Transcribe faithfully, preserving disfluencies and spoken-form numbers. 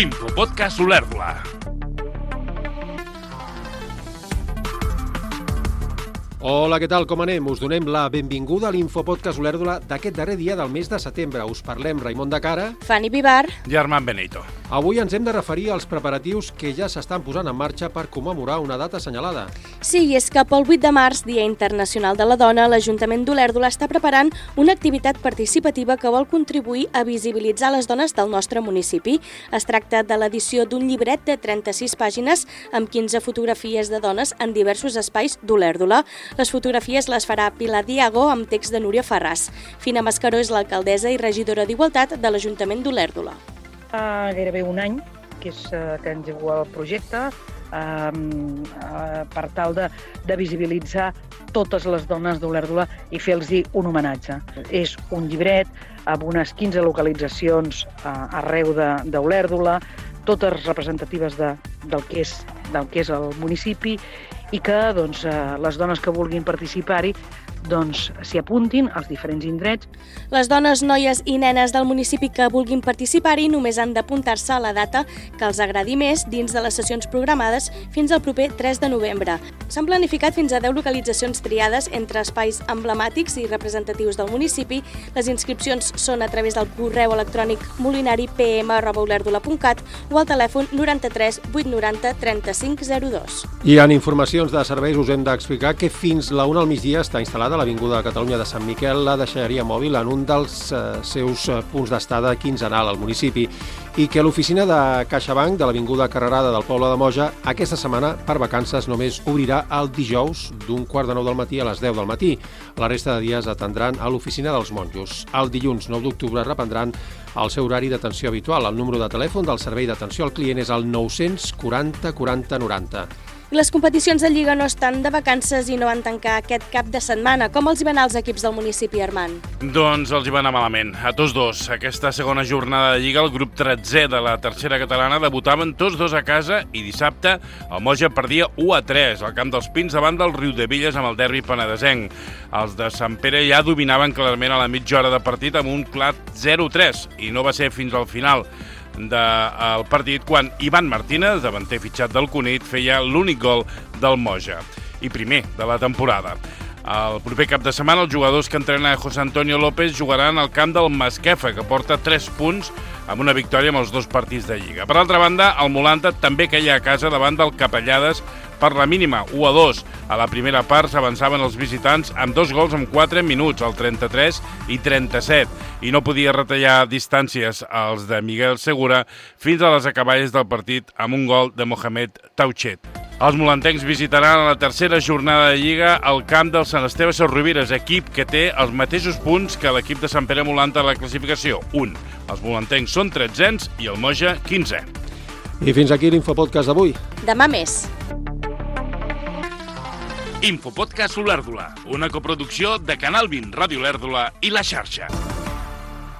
Infopodcast Olèrdola. Hola, què tal? Com anem? Us donem la benvinguda a l'Infopodcast Olèrdola d'aquest darrer dia del mes de setembre. Us parlem Raimon de Cara, Fanny Vivar i Armand Benito. Avui ens hem de referir als preparatius que ja s'estan posant en marxa per commemorar una data assenyalada. Sí, i és que pel vuit de març, Dia Internacional de la Dona, l'Ajuntament d'Olèrdola està preparant una activitat participativa que vol contribuir a visibilitzar les dones del nostre municipi. Es tracta de l'edició d'un llibret de trenta-sis pàgines amb quinze fotografies de dones en diversos espais d'Olèrdola. Les fotografies les farà Pilar Diago amb text de Núria Ferràs. Fina Mascaró és l'alcaldessa i regidora d'Igualtat de l'Ajuntament d'Olèrdola. Uh, gairebé un any que és uh, que engegó el projecte uh, uh, per tal de, de visibilitzar totes les dones d'Olèrdola i fer-los un homenatge. És un llibret amb unes quinze localitzacions uh, arreu d'Olèrdola, totes representatives de, del, que és, del que és el municipi, i que doncs, les dones que vulguin participar-hi doncs, s'hi apuntin als diferents indrets. Les dones, noies i nenes del municipi que vulguin participar-hi només han d'apuntar-se a la data que els agradi més dins de les sessions programades fins al proper tres de novembre. S'han planificat fins a deu localitzacions triades entre espais emblemàtics i representatius del municipi. Les inscripcions són a través del correu electrònic molinari p m arroba olèrdola punt cat o al telèfon noranta-tres vuit noranta trenta-cinc zero dos. I en informacions de serveis us hem d'explicar que fins la una al migdia està instal·lada a l'Avinguda de Catalunya de Sant Miquel la deixalleria mòbil en un dels eh, seus punts d'estada quinzenal al municipi i que l'oficina de CaixaBank de l'Avinguda Carrerada del poble de Moja aquesta setmana per vacances només obrirà el dijous d'un quart de nou del matí a les deu del matí. La resta de dies atendran a l'oficina dels monjos. El dilluns nou d'octubre reprendran el seu horari d'atenció habitual. El número de telèfon del servei d'atenció al client és el nou-cents quaranta quaranta noranta. Les competicions de Lliga no estan de vacances i no van tancar aquest cap de setmana. Com els hi van anar els equips del municipi, Armand? Doncs els hi va anar malament. A tots dos. Aquesta segona jornada de Lliga, el grup tretzè de la tercera catalana debutaven tots dos a casa i dissabte el Moja perdia u a tres al camp dels Pins davant del Riudebitlles amb el derbi penedesenc. Els de Sant Pere ja dominaven clarament a la mitja hora de partit amb un clar zero a tres i no va ser fins al final del partit quan Ivan Martínez, davanter fitxat del Cunit, feia l'únic gol del Moja i primer de la temporada. El proper cap de setmana els jugadors que entrena José Antonio López jugaran al camp del Masquefa, que porta tres punts amb una victòria amb els dos partits de Lliga. Per altra banda, el Molanta també queia a casa davant del Capellades per la mínima, u a dos. A la primera part s'avançaven els visitants amb dos gols en quatre minuts, el trenta-tres i trenta-set, i no podia retallar distàncies als de Miguel Segura fins a les acaballes del partit amb un gol de Mohamed Tauchet. Els molantencs visitaran a la tercera jornada de Lliga el camp del Sant Esteve Sesrovires, equip que té els mateixos punts que l'equip de Sant Pere Molanta a la classificació, un. Els molantencs són tretzens i el Moja quinzè. I fins aquí l'Infopodcast d'avui. Demà més. Infopodcast Olèrdola, una coproducció de Canal vint, Ràdio Olèrdola i La Xarxa.